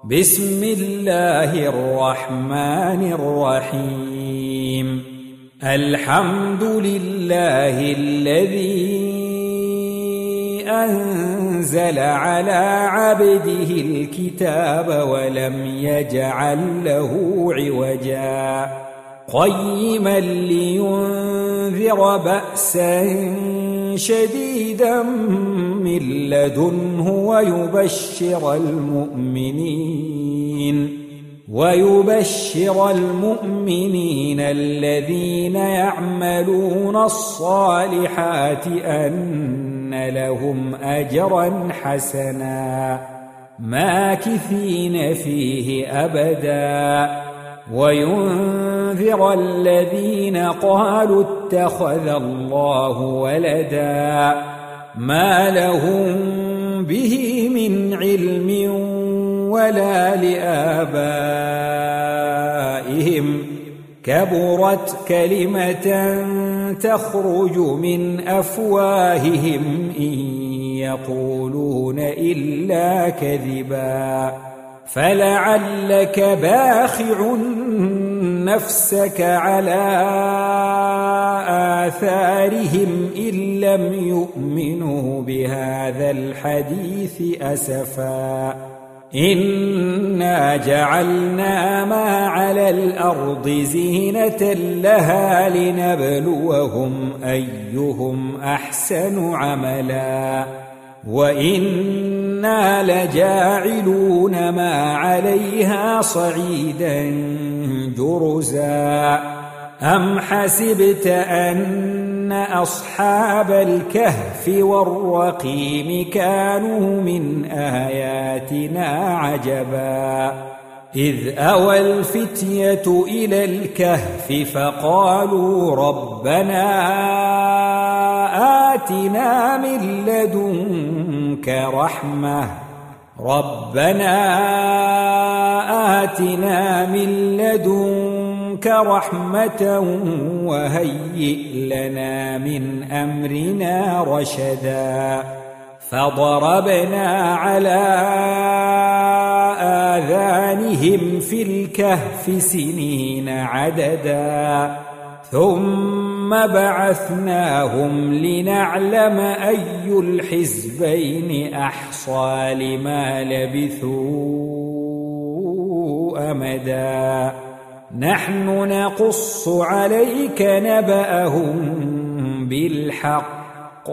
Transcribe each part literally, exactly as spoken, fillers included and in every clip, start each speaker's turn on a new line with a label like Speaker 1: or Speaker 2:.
Speaker 1: بسم الله الرحمن الرحيم. الحمد لله الذي أنزل على عبده الكتاب ولم يجعل له عوجا قيما لينذر بأسا شديدا من لدنه ويبشر المؤمنين ويبشر المؤمنين الذين يعملون الصالحات أن لهم أجرا حسنا ماكثين فيه أبدا وينذر الذين قالوا اتخذ الله ولدا ما لهم به من علم ولا لآبائهم كبرت كلمة تخرج من أفواههم إن يقولون إلا كذبا فلعلك باخع نفسك على آثارهم إن لم يؤمنوا بهذا الحديث أسفا إنا جعلنا ما على الأرض زينة لها لنبلوهم أيهم أحسن عملا وإنا لجاعلون ما عليها صعيدا جرزا أم حسبت أن أصحاب الكهف والرقيم كانوا من آياتنا عجبا إذ أوى الفتية إلى الكهف فقالوا ربنا آتنا من لدنك رحمة ربنا آتنا من لدنك رحمة وهيئ لنا من أمرنا رشدا فضربنا على آذانهم في الكهف سنين عددا ثم بعثناهم لنعلم أي الحزبين أحصى لما لبثوا أمدا نحن نقص عليك نبأهم بالحق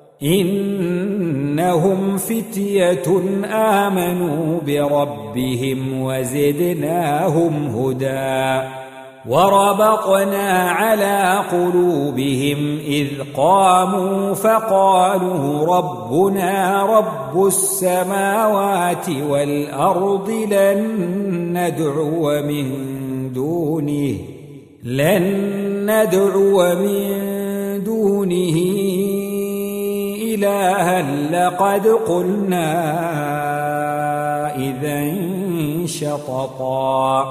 Speaker 1: إنهم فتية آمنوا بربهم وزدناهم هدى وربطنا على قلوبهم إذ قاموا فقالوا ربنا رب السماوات والأرض لن ندعو من دونه لن ندعو من دونه إلها لقد قلنا إذا شططا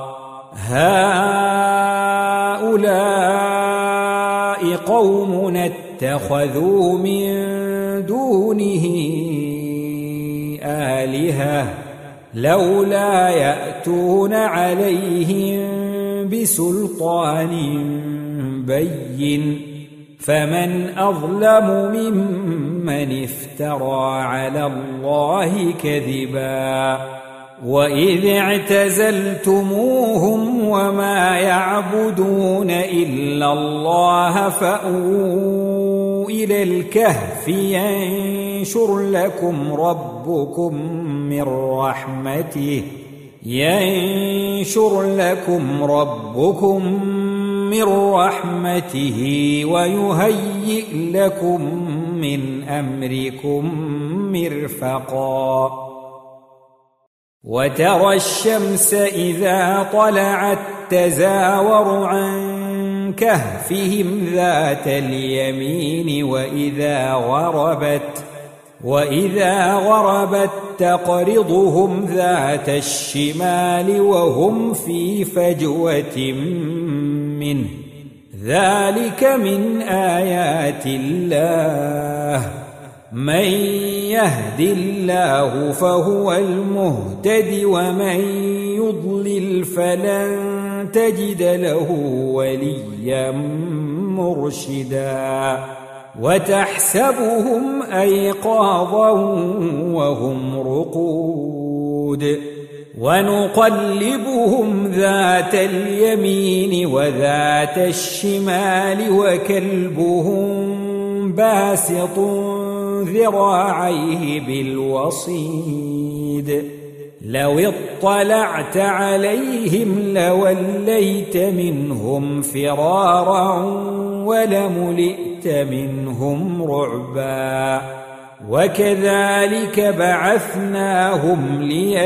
Speaker 1: هؤلاء قوم اتخذوا من دونه آلهة لولا يأتون عليهم بسلطان بين فمن أظلم ممن افترى على الله كذبا وإذ اعتزلتموهم وما يعبدون إلا الله فأووا إلى الكهف ينشر لكم ربكم من رحمته ينشر لكم ربكم من رحمته ويهيئ لكم من أمركم مرفقا وترى الشمس إذا طلعت تزاور عن كهفهم ذات اليمين وإذا غربت وإذا غربت تقرضهم ذات الشمال وهم في فجوة منه ذلك من آيات الله من يهد الله فهو المهتد ومن يضلل فلن تجد له وليا مرشدا وتحسبهم أيقاظا وهم رقود ونقلبهم ذات اليمين وذات الشمال وكلبهم باسط ذراعيه بالوصيد لو اطلعت عليهم لوليت منهم فرارا ولملئت منهم رعبا وكذلك بعثناهم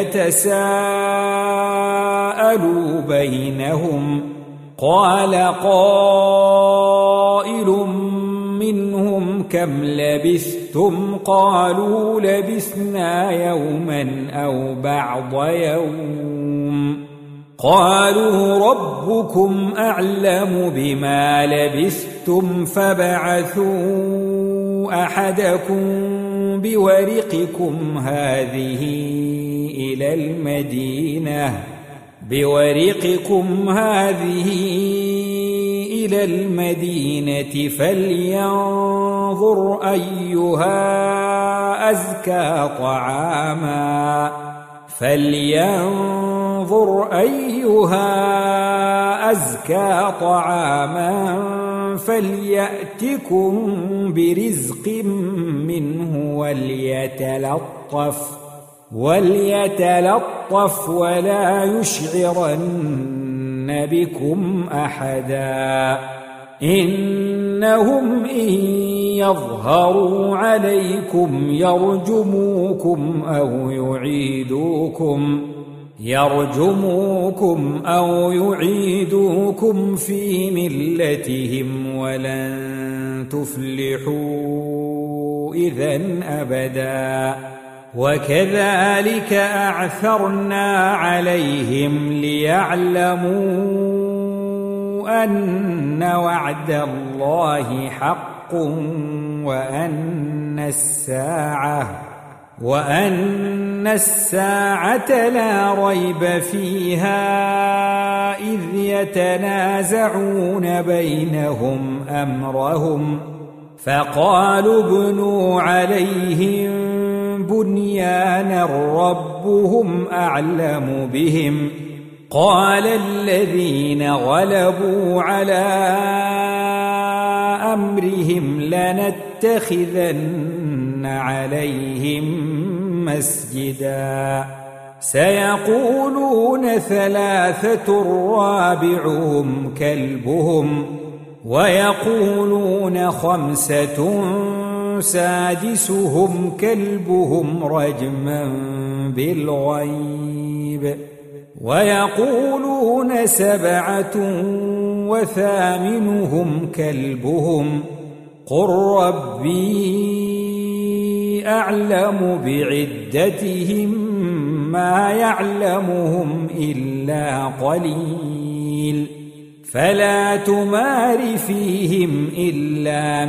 Speaker 1: ليتساءلوا بينهم قال قائل منهم كم لبثتم قالوا لبثنا يوما أو بعض يوم قالوا ربكم أعلم بما لبثتم فابعثوا أحدكم بورقكم هذه إلى المدينة بورقكم هذه إلى المدينة فلينظر أيها أزكى طعاما فلينظر أيها أزكى طعاما فليأتكم برزق منه وليتلطف وليتلطف ولا يشعرن بكم أحدا إنهم إن يظهروا عليكم يرجموكم أو يعيدوكم يرجموكم أو يعيدوكم في ملتهم ولن تفلحوا إذن أبدا وكذلك أعثرنا عليهم ليعلموا أن وعد الله حق وأن الساعة وأن الساعة لا ريب فيها إذ يتنازعون بينهم أمرهم فقالوا ابنوا عليهم بنيانا ربهم أعلم بهم قال الذين غلبوا على أمرهم لنتخذن عليهم مسجدا سيقولون ثلاثة رابعهم كلبهم ويقولون خمسة سادسهم كلبهم رجما بالغيب ويقولون سبعة وثامنهم كلبهم قل ربي أعلم بعدتهم ما يعلمهم إلا قليل فلا تمار فيهم إلا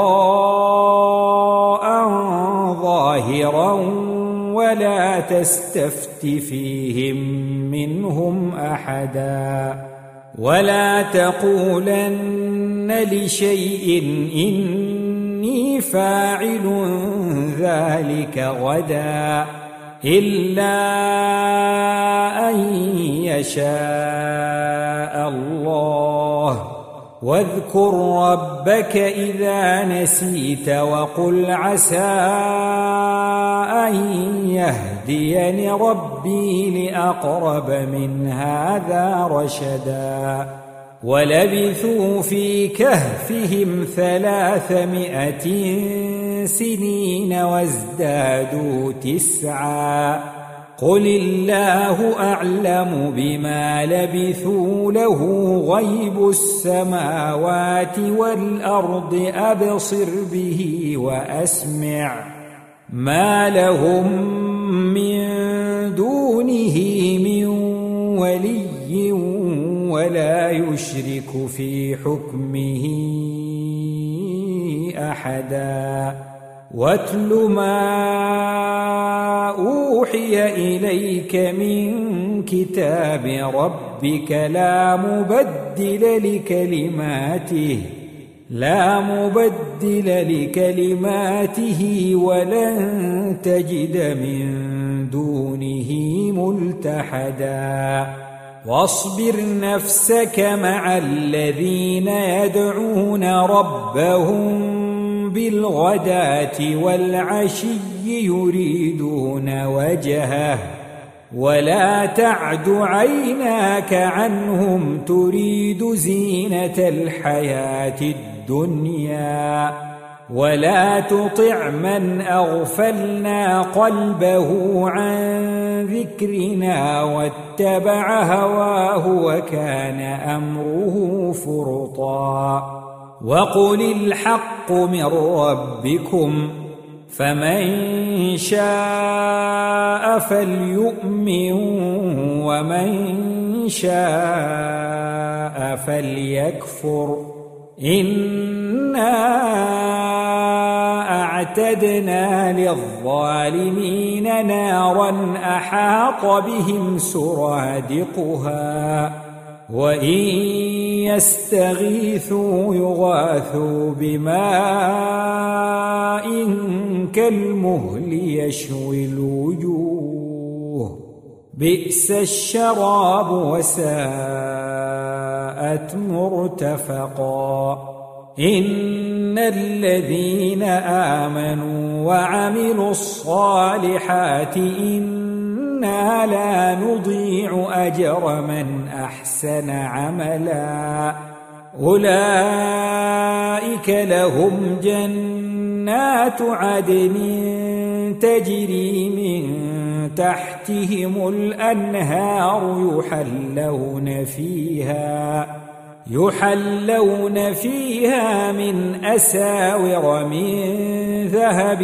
Speaker 1: مراء ظاهرا ولا تستفت فيهم منهم أحدا ولا تقولن لشيء إني فاعل ذلك غدا إلا أن يشاء الله واذكر ربك إذا نسيت وقل عسى أن يهديني ربي لأقرب من هذا رشدا ولبثوا في كهفهم ثلاثمائة سنين وازدادوا تسعا قل الله أعلم بما لبثوا له غيب السماوات والأرض أبصر به وأسمع ما لهم من دونه من ولي ولا يشرك في حكمه أحدا واتل ما أوحي إليك من كتاب ربك لا مبدل لكلماته لا مبدل لكلماته ولن تجد من دونه ملتحدا واصبر نفسك مع الذين يدعون ربهم بالغداة والعشي يريدون وجهه ولا تعد عيناك عنهم تريد زينة الحياة الدنيا ولا تطع من أغفلنا قلبه عن ذكرنا واتبع هواه وكان أمره فرطا وقل الحق من ربكم فمن شاء فليؤمن ومن شاء فليكفر إنا أعتدنا للظالمين نارا أحاط بهم سرادقها وإن يستغيثوا يغاثوا بماء كالمهل يشوي الوجوه بئس الشراب وساءت مرتفقا إن الذين آمنوا وعملوا الصالحات إنا لا نضيع أجر من أحسن عملا أولئك لهم جنات عدن تجري من تحتهم الأنهار يحلون فيها يحلون فيها من أساور من ذهب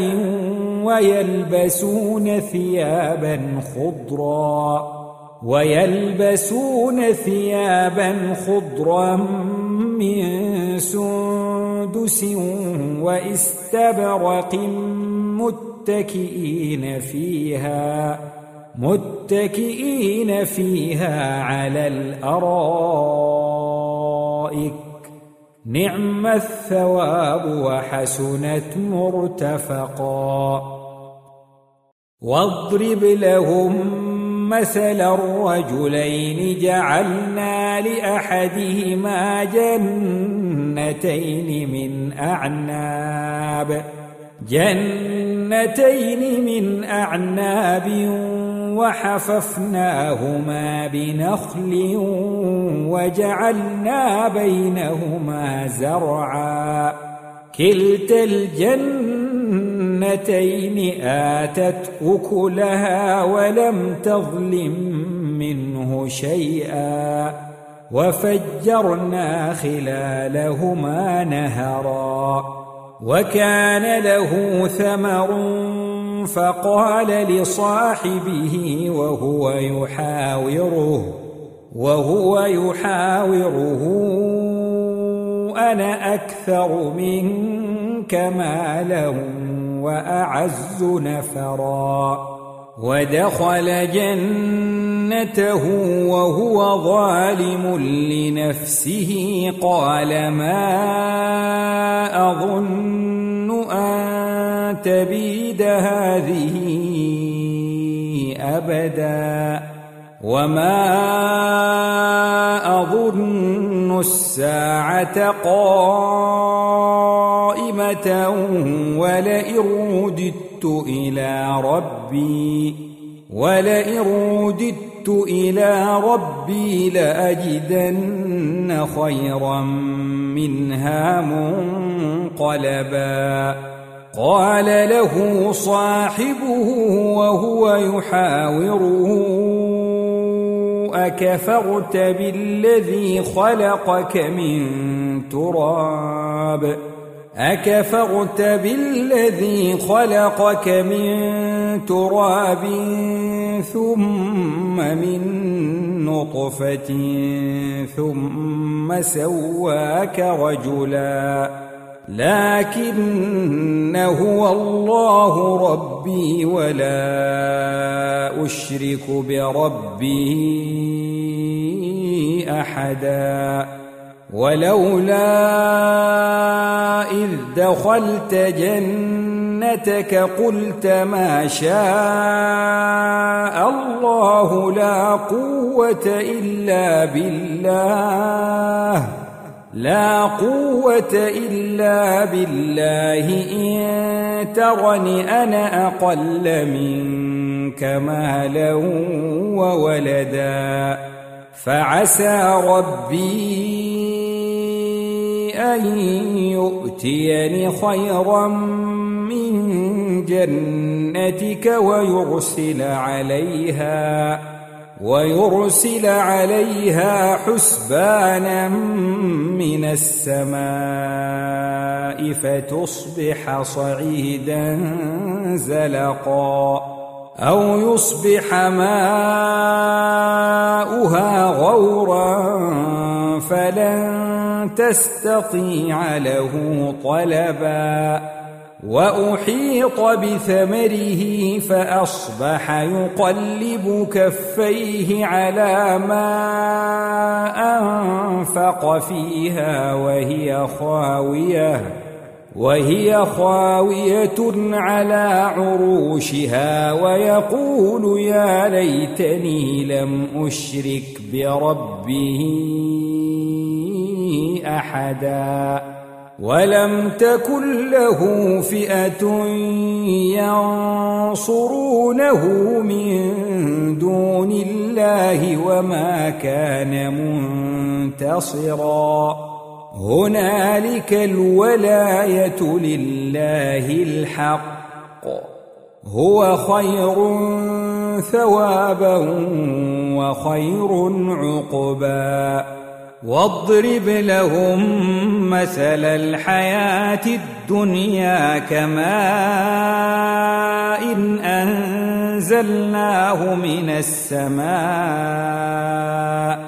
Speaker 1: ويلبسون ثيابا خضرا ويلبسون ثيابا خضرا من سندس واستبرق متكئين فيها متكئين فيها على الأرائك نعم الثواب وحسنت مرتفقا واضرب لهم مثل الرجلين جعلنا لأحدهما جنتين من أعناب جنتين من أعناب وحففناهما بنخل وجعلنا بينهما زرعا كلتا الجنتين آتت أكلها ولم تظلم منه شيئا وفجرنا خلالهما نهرا وكان له ثمر فقال لصاحبه وهو يحاوره وهو يحاوره أنا أكثر منك مالا وأعز نفرا ودخل جنته وهو ظالم لنفسه قال ما أظن أن تبيد هذه أبدا وما أظن الساعة قائمة ولئن رددت إلى ربي ولئن رددت إلى ربي لأجدن خيرا منها منقلبا قال له صاحبه وهو يحاوره أكفرت بالذي خلقك من تراب أكفرت بالذي خلقك من تراب ثم من نطفة ثم سواك رجلا لكن هو الله ربي ولا أشرك بربي أحدا ولولا إذ دخلت جنتك قلت ما شاء الله لا قوة إلا بالله لا قوة إلا بالله إن ترني أنا أقل منك مالا وولدا فعسى ربي أن يؤتيني خيرا من جنتك ويرسل عليها ويرسل عليها حسبانا من السماء فتصبح صعيدا زلقا أو يصبح ماؤها غورا فلن تستطيع له طلبا وأحيط بثمره فأصبح يقلب كفيه على ما أنفق فيها وهي خاوية وهي خاوية على عروشها ويقول يا ليتني لم أشرك بربي أحدا ولم تكن له فئة ينصرونه من دون الله وما كان منتصرا هنالك الولاية لله الحق هو خير ثوابا وخير عقبا واضرب لهم مثل الحياة الدنيا كماء إن أنزلناه من السماء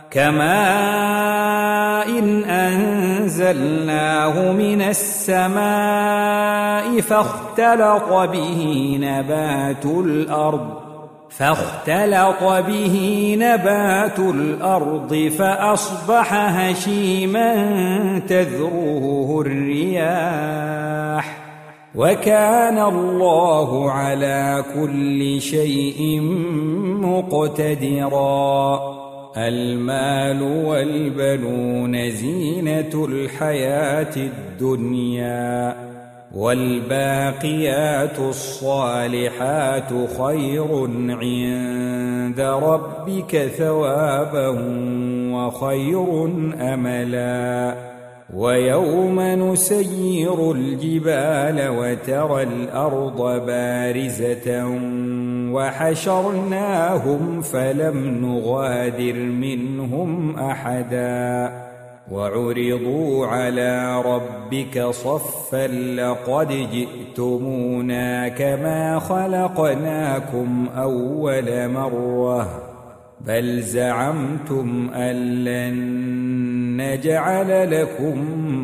Speaker 1: كماء إن أنزلناه من السماء فاختلط به نبات الأرض فاختلط به نبات الأرض فأصبح هشيما تذروه الرياح وكان الله على كل شيء مقتدرا المال والبنون زينة الحياة الدنيا والباقيات الصالحات خير عند ربك ثوابا وخير أملا ويوم نسير الجبال وترى الأرض بارزة وحشرناهم فلم نغادر منهم أحدا وعرضوا على ربك صفا لقد جئتمونا كما خلقناكم أول مرة بل زعمتم أن لن نجعل لكم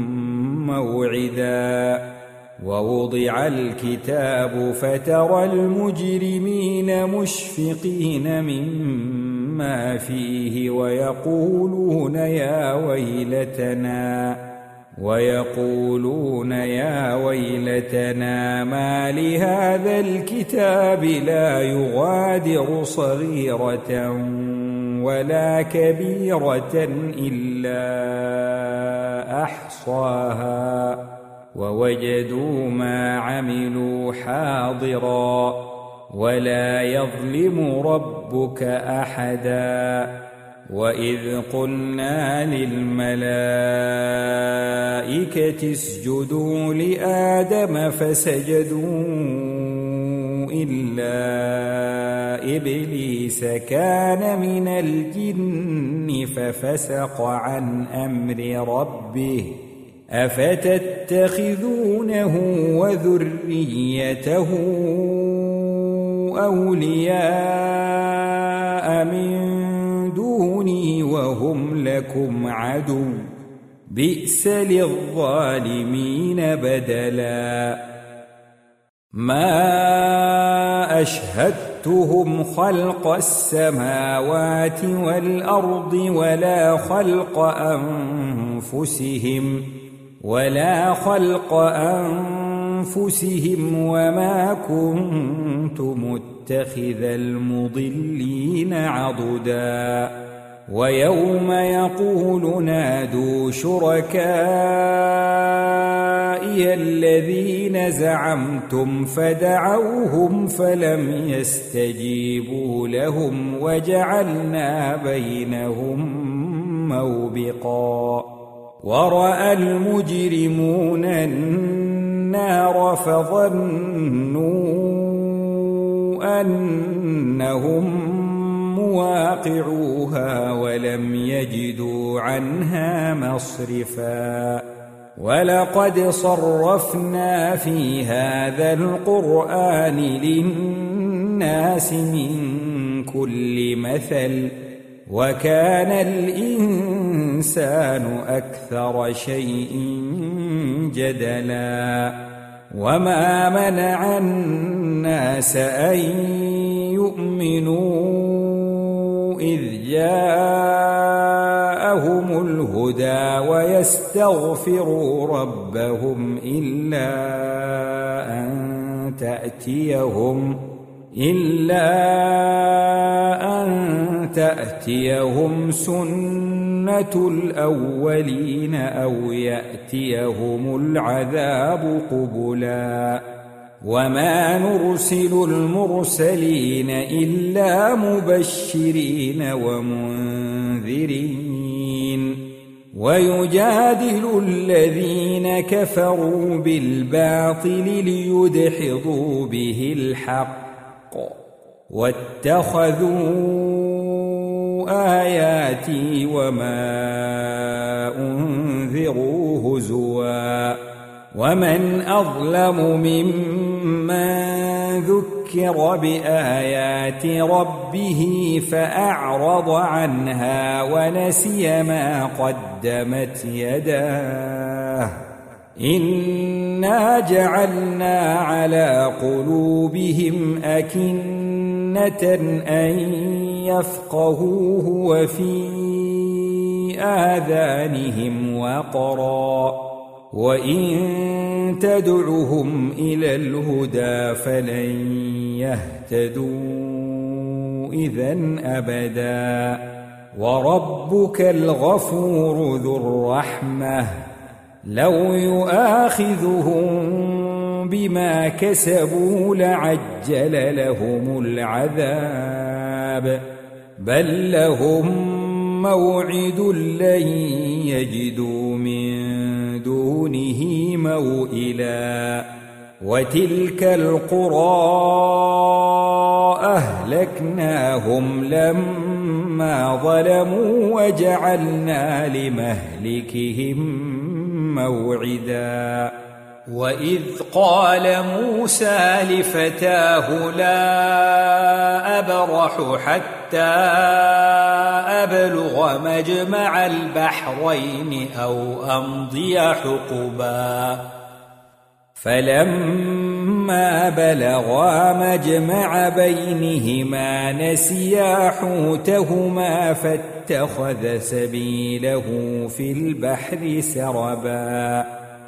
Speaker 1: موعدا ووضع الكتاب فترى المجرمين مشفقين مما فيه ويقولون يا ويلتنا ويقولون يا ويلتنا ما لهذا الكتاب لا يغادر صغيرة ولا كبيرة إلا أحصاها ووجدوا ما عملوا حاضرا ولا يظلم ربك أحدا وإذ قلنا للملائكة اسجدوا لآدم فسجدوا إلا إبليس كان من الجن ففسق عن أمر ربه أفتتخذونه وذريته أولياء من دوني وهم لكم عدو بئس للظالمين بدلا ما أشهدتهم خلق السماوات والأرض ولا خلق أنفسهم ولا خلق أنفسهم وما كنت متخذ المضلين عضدا ويوم يقول نادوا شركائي الذين زعمتم فدعوهم فلم يستجيبوا لهم وجعلنا بينهم موبقا ورأى المجرمون النار فظنوا أنهم مواقعوها ولم يجدوا عنها مصرفا ولقد صرفنا في هذا القرآن للناس من كل مثل وكان الإنسان أكثر شيء جدلا وما منع الناس أن يؤمنوا إذ جاءهم الهدى ويستغفروا ربهم إلا أن تأتيهم إلا أن تأتيهم سنة الأولين أو يأتيهم العذاب قبلا وما نرسل المرسلين إلا مبشرين ومنذرين ويجادل الذين كفروا بالباطل ليدحضوا به الحق واتخذوا آياتي وما أنذروا هزوا ومن أظلم ممن ذكر بآيات ربه فأعرض عنها ونسي ما قدمت يداه إنا جعلنا على قلوبهم أكنة أن يفقهوه وفي آذانهم وقرا وإن تدعهم إلى الهدى فلن يهتدوا إذن أبدا وربك الغفور ذو الرحمة لو يؤاخذهم بما كسبوا لعجل لهم العذاب بل لهم موعد لن يجدوا من دونه موئلا وتلك القرى أهلكناهم لما ظلموا وجعلنا لمهلكهم موعدا وإذ قال موسى لفتاه لا أبرح حتى أبلغ مجمع البحرين أو أمضي حقبا فلما بلغا مجمع بينهما نسيا حوتهما فاتخذ سبيله في البحر سربا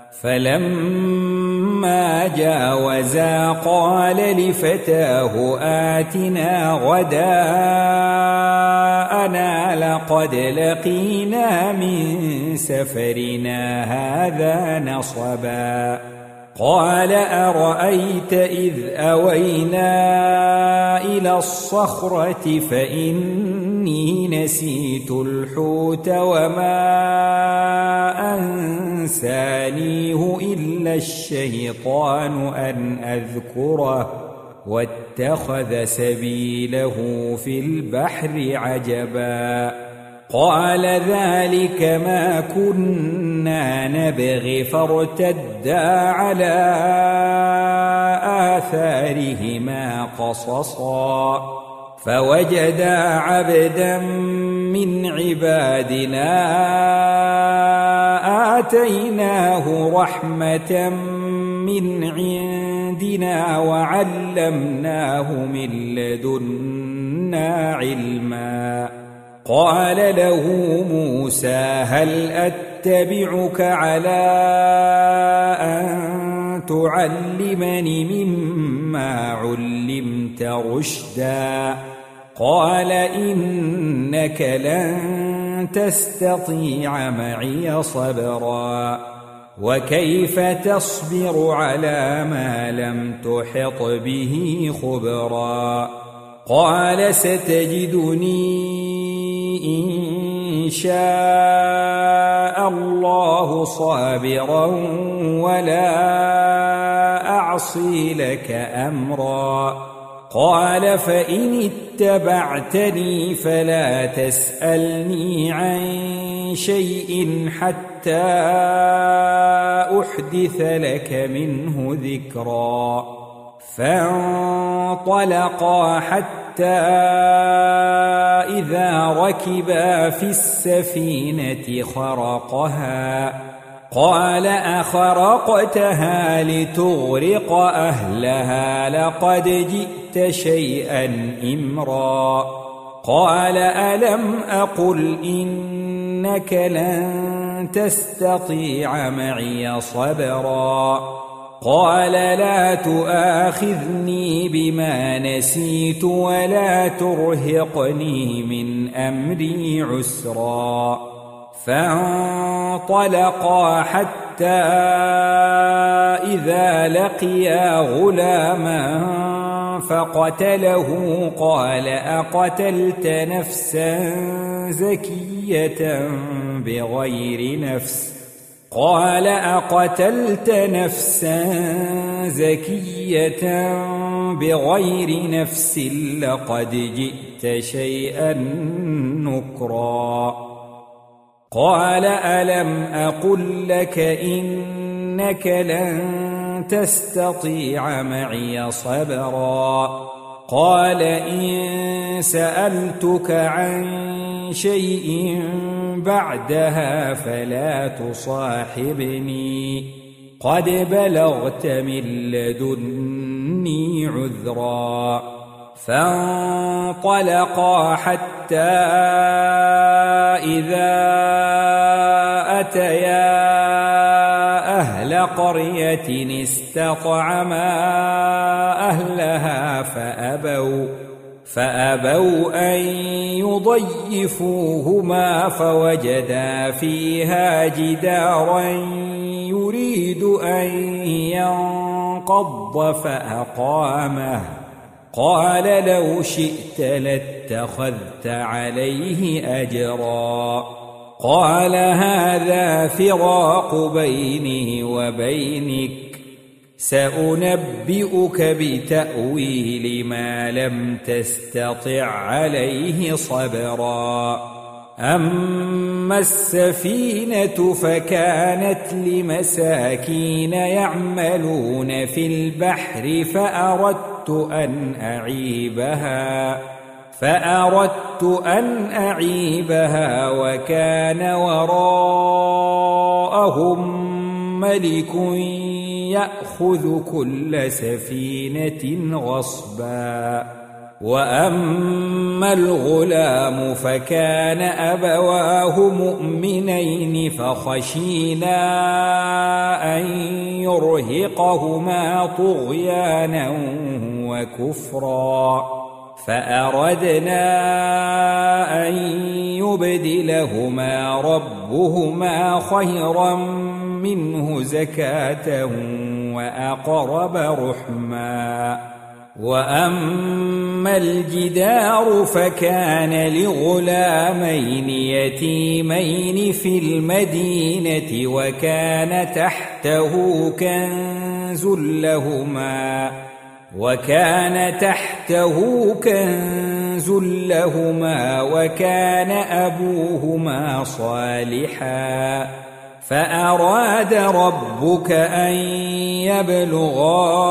Speaker 1: فلما جاوزا قال لفتاه آتنا غداءنا لقد لقينا من سفرنا هذا نصبا قال أرأيت إذ أوينا إلى الصخرة فإني نسيت الحوت وما أنسانيه إلا الشيطان أن أذكره واتخذ سبيله في البحر عجبا قال ذلك ما كنا نبغي فارتدا على آثارهما قصصا فوجدا عبدا من عبادنا وآتيناه رحمة من عندنا وعلمناه من لدنا علما. قال له موسى هل أتبعك على أن تعلمني مما علمت رشدا؟ قال إنك لن تستطيع معي صبرا وكيف تصبر على ما لم تحط به خبرا؟ قال ستجدني إن شاء الله صابرا ولا أعصي لك أمرا. قال فإن اتبعتني فلا تسألني عن شيء حتى أحدث لك منه ذكرا. فانطلقا حتى إذا ركبا في السفينة خرقها قال أخرقتها لتغرق أهلها لقد جئت شيئا إمرا. قال ألم أقل إنك لن تستطيع معي صبرا؟ قال لا تؤاخذني بما نسيت ولا ترهقني من أمري عسرا. فانطلقا حتى إذا لقيا غلاما فقتله قال أقتلت نفسا زكية بغير نفس قال أقتلت نفسا زكية بغير نفس لقد جئت شيئا نكرا. قال ألم أقل لك إنك لن تستطيع معي صبرا؟ قال إن سألتك عن شيء بعدها فلا تصاحبني قد بلغت من لدني عذرا. فانطلقا حتى إذا أتيا أهل قرية استطعما أهلها فأبوا فأبوا أن يضيفوهما فوجدا فيها جدارا يريد أن ينقض فأقامه. قال لو شئت لاتخذت عليه أجرا. قال هذا فراق بيني وبينك سأنبئك بتأويل ما لم تستطع عليه صبرا. أما السفينة فكانت لمساكين يعملون في البحر فأردت أن أعيبها فأردت أن أعيبها وكان وراءهم ملك يأخذ كل سفينة غصبا. وأما الغلام فكان أبواه مؤمنين فخشينا أن يرهقهما طغيانا وكفرا فأردنا أن يبدلهما ربهما خيرا منه زكاة وأقرب رحما. وأما الجدار فكان لغلامين يتيمين في المدينة وكان تحته كنز لهما وكان تحته كنز لهما وكان أبوهما صالحا فأراد ربك أن يبلغا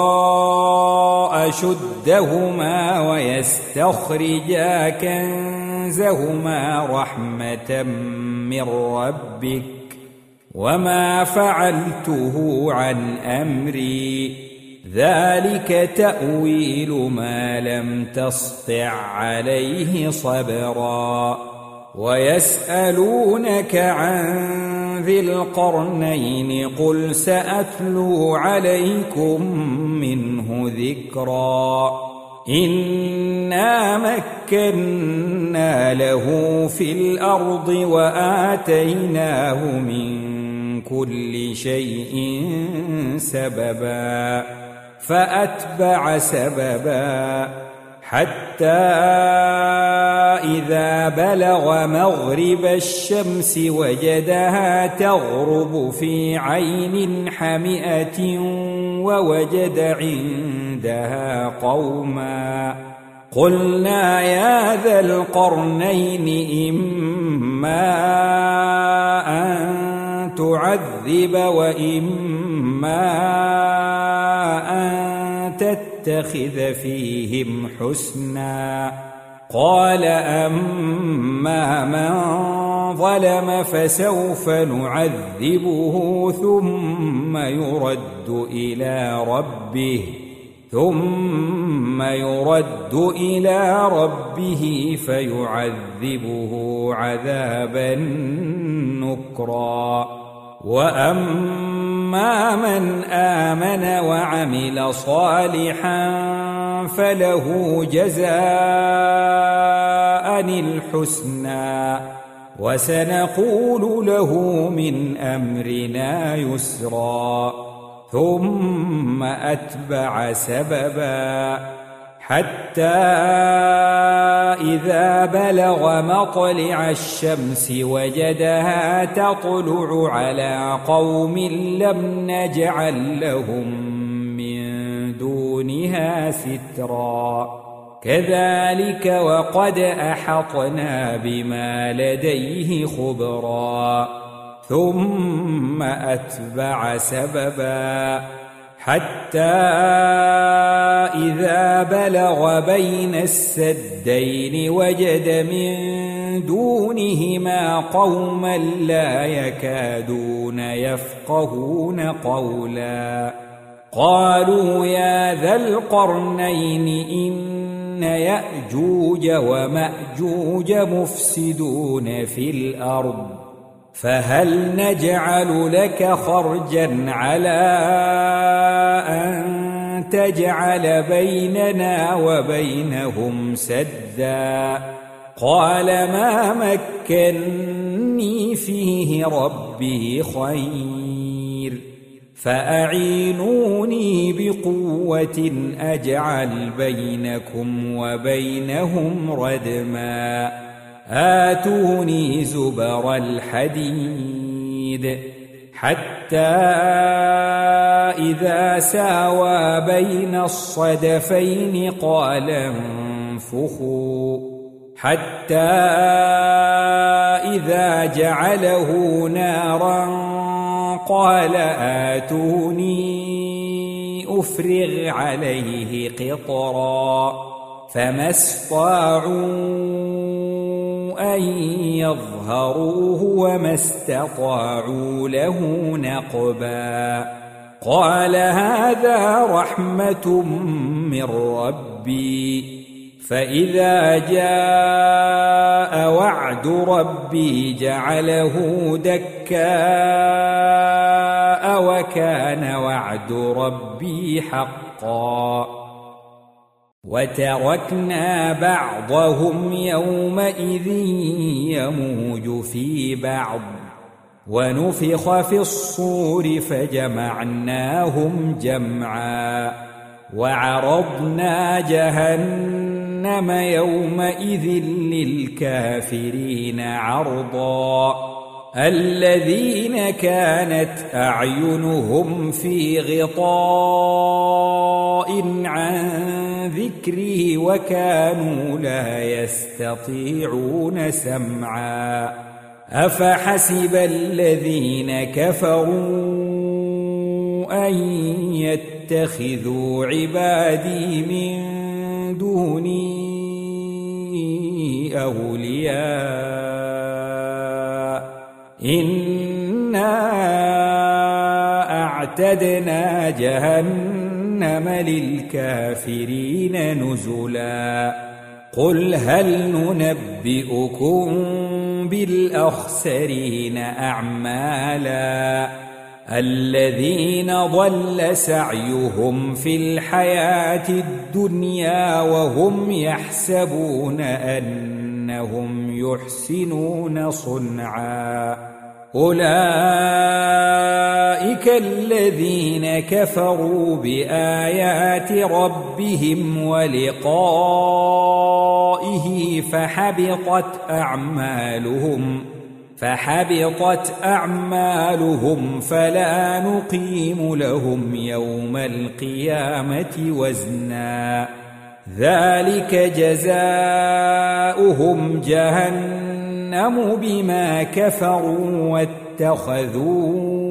Speaker 1: أشدهما ويستخرجا كنزهما رحمة من ربك وما فعلته عن أمري ذلك تأويل ما لم تسطع عليه صبرا ويسألونك عن ذي القرنين قل سأتلو عليكم منه ذكرا إنا مكنا له في الأرض وآتيناه من كل شيء سببا فأتبع سببا حتى إذا بلغ مغرب الشمس وجدها تغرب في عين حمئة ووجد عندها قوما قلنا يا ذا القرنين إما أن تعذب وإما أن تتخذ فيهم حسنا قال أما من ظلم فسوف نعذبه ثم يرد إلى ربه ثم يرد إلى ربه فيعذبه عذابا نكرا وأما من آمن وعمل صالحا فله جزاء الحسنى وسنقول له من أمرنا يسرا ثم أتبع سببا حتى إذا بلغ مطلع الشمس وجدها تطلع على قوم لم نجعل لهم من دونها سترا كذلك وقد أحطنا بما لديه خبرا ثم أتبع سببا حتى إذا بلغ بين السدين وجد من دونهما قوما لا يكادون يفقهون قولا قالوا يا ذا القرنين إن يأجوج ومأجوج مفسدون في الأرض فهل نجعل لك خرجا على أن تجعل بيننا وبينهم سدا قال ما مكني فيه ربي خير فأعينوني بقوة أجعل بينكم وبينهم ردما آتوني زبر الحديد حتى إذا ساوى بين الصدفين قال انفخوا حتى إذا جعله نارا قال آتوني أفرغ عليه قطرا فما استطاعوا أن يظهروه وما استطاعوا له نقبا قال هذا رحمة من ربي فإذا جاء وعد ربي جعله دكاء وكان وعد ربي حقا وتركنا بعضهم يومئذ يموج في بعض ونفخ في الصور فجمعناهم جمعا وعرضنا جهنم يومئذ للكافرين عرضا الذين كانت أعينهم في غطاء عن ذكري وكانوا لا يستطيعون سمعا أفحسب الذين كفروا أن يتخذوا عبادي من دوني أولياء إنا وأعتدنا جهنم للكافرين نزلا قل هل ننبئكم بالأخسرين أعمالا الذين ضل سعيهم في الحياة الدنيا وهم يحسبون أنهم يحسنون صنعا أولئك الذين كفروا بآيات ربهم ولقائه فحبطت أعمالهم فحبطت أعمالهم فلا نقيم لهم يوم القيامة وزنا ذلك جزاؤهم جهنم بما كفروا واتخذوا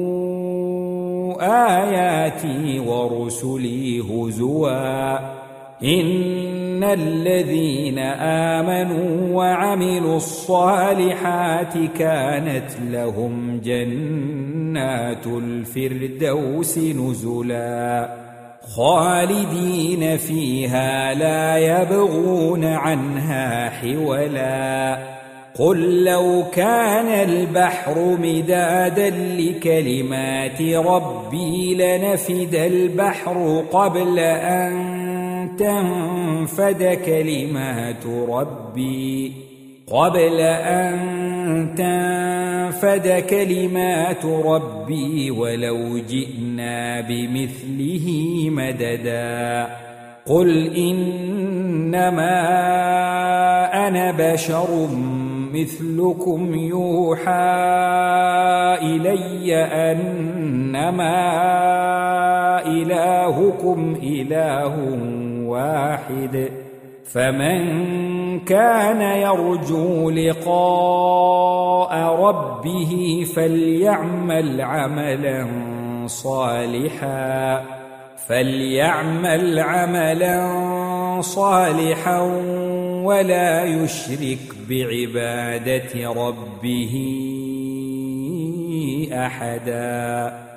Speaker 1: آياتي ورسلي هزوا إن الذين آمنوا وعملوا الصالحات كانت لهم جنات الفردوس نزلا خالدين فيها لا يبغون عنها حولا قل لو كان البحر مدادا لكلمات ربي لنفد البحر قبل أن تنفد كلمات ربي قبل أن تنفد كلمات ربي ولو جئنا بمثله مددا قل إنما أنا بشر مثلكم يوحى إلي أنما إلهكم إله واحد فمن كان يرجو لقاء ربه فليعمل عملا صالحا فليعمل عملا صالحا ولا يشرك بعبادة ربه أحدا.